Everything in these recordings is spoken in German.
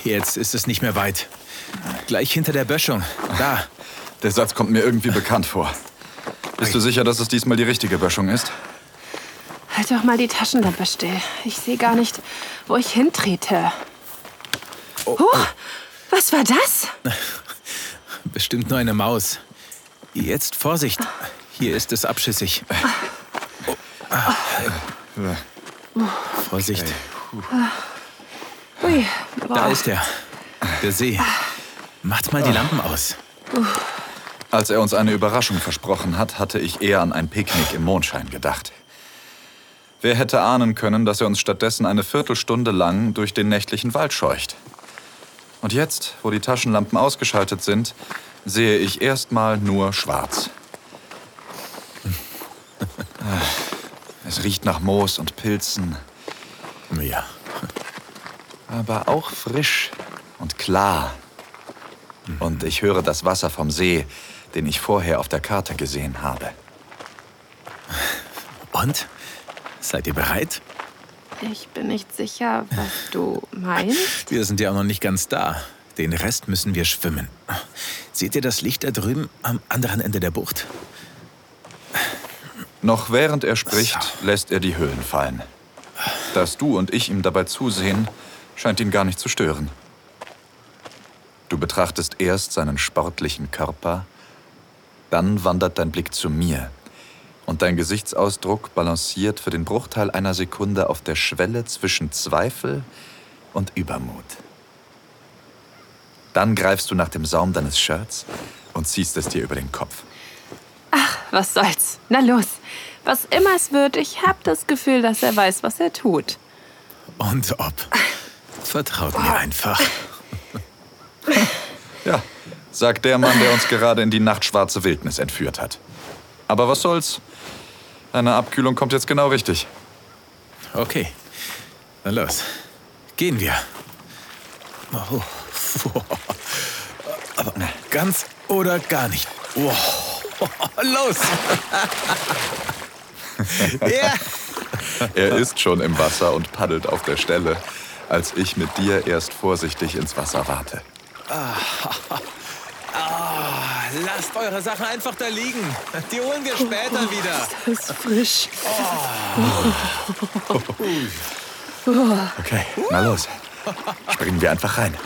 Jetzt ist es nicht mehr weit. Gleich hinter der Böschung. Da. Der Satz kommt mir irgendwie bekannt vor. Bist du sicher, dass es diesmal die richtige Böschung ist? Halt doch mal die Taschenlampe still. Ich sehe gar nicht, wo ich hintrete. Huch, was war das? Bestimmt nur eine Maus. Jetzt Vorsicht. Hier ist es abschüssig. Vorsicht. Ui, Da ist er. Der See. Macht mal die Lampen aus. Als er uns eine Überraschung versprochen hat, hatte ich eher an ein Picknick im Mondschein gedacht. Wer hätte ahnen können, dass er uns stattdessen eine Viertelstunde lang durch den nächtlichen Wald scheucht? Und jetzt, wo die Taschenlampen ausgeschaltet sind, sehe ich erstmal nur schwarz. Es riecht nach Moos und Pilzen. Ja. Aber auch frisch und klar. Und ich höre das Wasser vom See, den ich vorher auf der Karte gesehen habe. Und? Seid ihr bereit? Ich bin nicht sicher, was du meinst. Wir sind ja auch noch nicht ganz da. Den Rest müssen wir schwimmen. Seht ihr das Licht da drüben am anderen Ende der Bucht? Noch während er spricht, lässt er die Höhlen fallen. Dass du und ich ihm dabei zusehen, scheint ihn gar nicht zu stören. Du betrachtest erst seinen sportlichen Körper, dann wandert dein Blick zu mir und dein Gesichtsausdruck balanciert für den Bruchteil einer Sekunde auf der Schwelle zwischen Zweifel und Übermut. Dann greifst du nach dem Saum deines Shirts und ziehst es dir über den Kopf. Ach, was soll's. Na los. Was immer es wird, ich hab das Gefühl, dass er weiß, was er tut. Und ob. Vertraut mir einfach. Ja, sagt der Mann, der uns gerade in die nachtschwarze Wildnis entführt hat. Aber was soll's? Eine Abkühlung kommt jetzt genau richtig. Okay, na los. Gehen wir. Oh. Aber ganz oder gar nicht. Oh. Los! Ja. Er ist schon im Wasser und paddelt auf der Stelle, als ich mit dir erst vorsichtig ins Wasser warte. Lasst eure Sachen einfach da liegen. Die holen wir später wieder. Das ist frisch. Okay, na los. Springen wir einfach rein.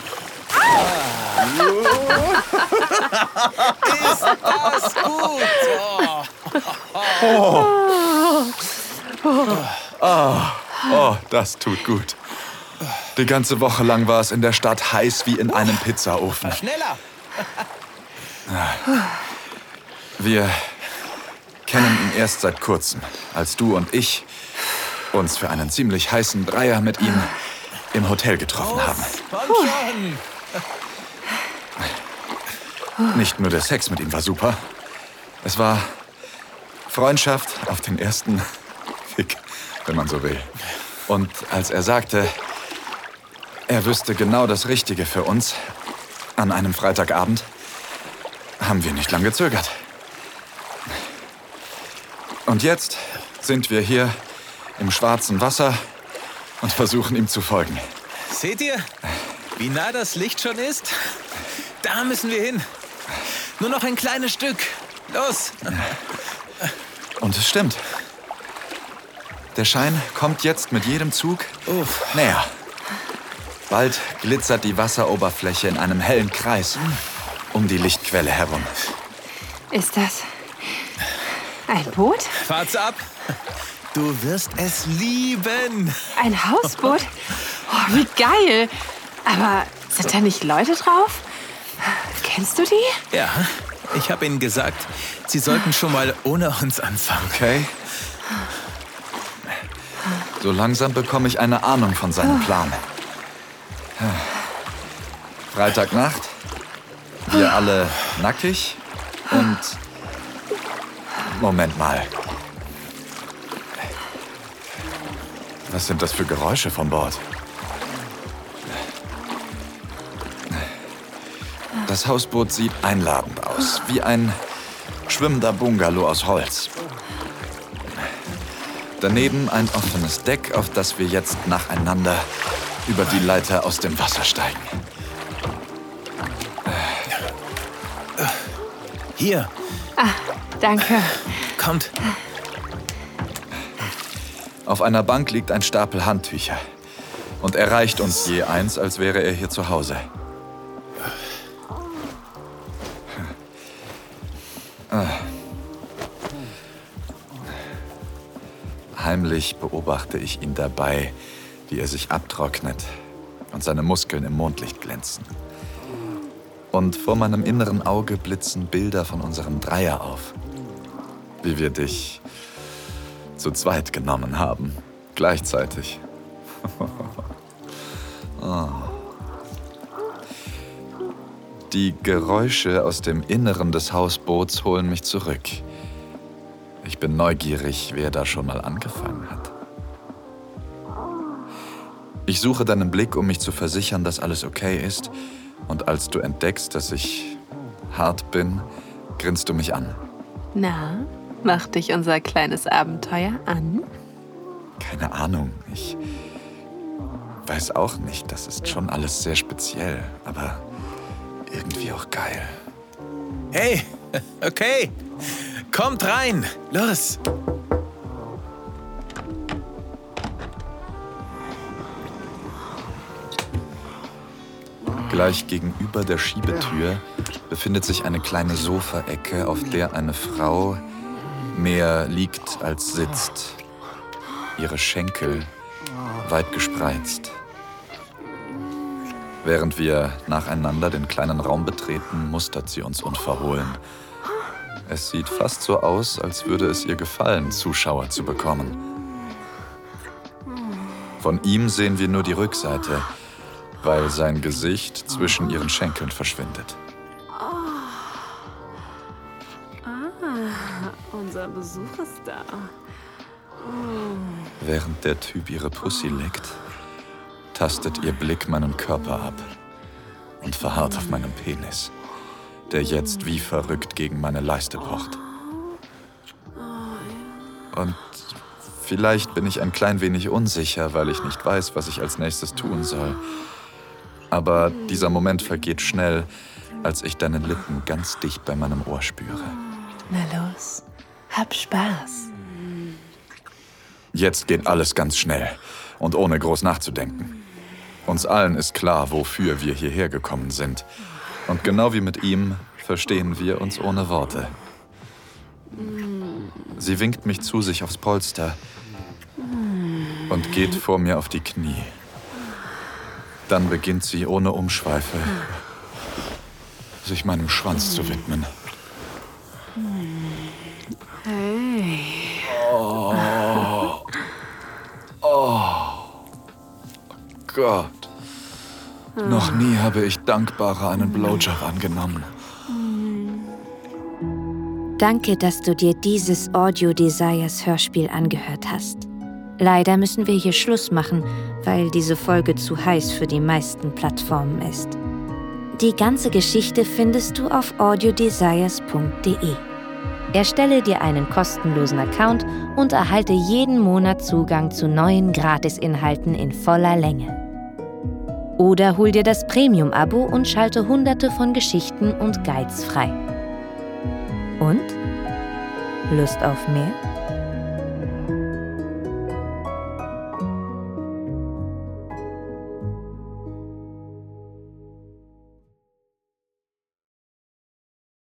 Ist das gut? Oh, das tut gut. Die ganze Woche lang war es in der Stadt heiß wie in einem Pizzaofen. Schneller! Wir kennen ihn erst seit kurzem, als du und ich uns für einen ziemlich heißen Dreier mit ihm im Hotel getroffen haben. Komm schon! Nicht nur der Sex mit ihm war super. Es war Freundschaft auf den ersten Fick, wenn man so will. Und als er sagte, er wüsste genau das Richtige für uns an einem Freitagabend, haben wir nicht lang gezögert. Und jetzt sind wir hier im schwarzen Wasser und versuchen ihm zu folgen. Seht ihr, wie nah das Licht schon ist? Da müssen wir hin. Nur noch ein kleines Stück. Los! Und es stimmt. Der Schein kommt jetzt mit jedem Zug näher. Bald glitzert die Wasseroberfläche in einem hellen Kreis um die Lichtquelle herum. Ist das ein Boot? Fahrt's ab. Du wirst es lieben. Ein Hausboot? Oh, wie geil. Aber sind da nicht Leute drauf? Kennst du die? Ja, ich habe ihnen gesagt, sie sollten schon mal ohne uns anfangen. Okay. So langsam bekomme ich eine Ahnung von seinem Plan. Freitagnacht, wir alle nackig und... Moment mal. Was sind das für Geräusche von Bord? Das Hausboot sieht einladend aus, wie ein schwimmender Bungalow aus Holz. Daneben ein offenes Deck, auf das wir jetzt nacheinander über die Leiter aus dem Wasser steigen. Hier, Danke. kommt. Auf einer Bank liegt ein Stapel Handtücher. Und er reicht uns je eins, als wäre er hier zu Hause. Heimlich beobachte ich ihn dabei, wie er sich abtrocknet und seine Muskeln im Mondlicht glänzen. Und vor meinem inneren Auge blitzen Bilder von unserem Dreier auf. Wie wir dich zu zweit genommen haben. Gleichzeitig. Oh. Die Geräusche aus dem Inneren des Hausboots holen mich zurück. Ich bin neugierig, wer da schon mal angefangen hat. Ich suche deinen Blick, um mich zu versichern, dass alles okay ist. Und als du entdeckst, dass ich hart bin, grinst du mich an. Na, macht dich unser kleines Abenteuer an? Keine Ahnung, ich weiß auch nicht. Das ist schon alles sehr speziell, aber irgendwie auch geil. Hey, okay. Kommt rein. Los. Gleich gegenüber der Schiebetür befindet sich eine kleine Sofaecke, auf der eine Frau mehr liegt als sitzt. Ihre Schenkel weit gespreizt. Während wir nacheinander den kleinen Raum betreten, mustert sie uns unverhohlen. Es sieht fast so aus, als würde es ihr gefallen, Zuschauer zu bekommen. Von ihm sehen wir nur die Rückseite, weil sein Gesicht zwischen ihren Schenkeln verschwindet. Unser Besuch ist da. Während der Typ ihre Pussy leckt, tastet ihr Blick meinen Körper ab und verharrt auf meinem Penis, der jetzt wie verrückt gegen meine Leiste pocht. Und vielleicht bin ich ein klein wenig unsicher, weil ich nicht weiß, was ich als nächstes tun soll. Aber dieser Moment vergeht schnell, als ich deine Lippen ganz dicht bei meinem Ohr spüre. Na los, hab Spaß. Jetzt geht alles ganz schnell und ohne groß nachzudenken. Uns allen ist klar, wofür wir hierher gekommen sind. Und genau wie mit ihm verstehen wir uns ohne Worte. Sie winkt mich zu sich aufs Polster und geht vor mir auf die Knie. Dann beginnt sie ohne Umschweife, sich meinem Schwanz zu widmen. Hey. Gott. Noch nie habe ich dankbarer einen Blowjob angenommen. Danke, dass du dir dieses Audio Desires Hörspiel angehört hast. Leider müssen wir hier Schluss machen, weil diese Folge zu heiß für die meisten Plattformen ist. Die ganze Geschichte findest du auf audiodesires.de. Erstelle dir einen kostenlosen Account und erhalte jeden Monat Zugang zu neuen Gratisinhalten in voller Länge. Oder hol dir das Premium-Abo und schalte Hunderte von Geschichten und Guides frei. Und? Lust auf mehr?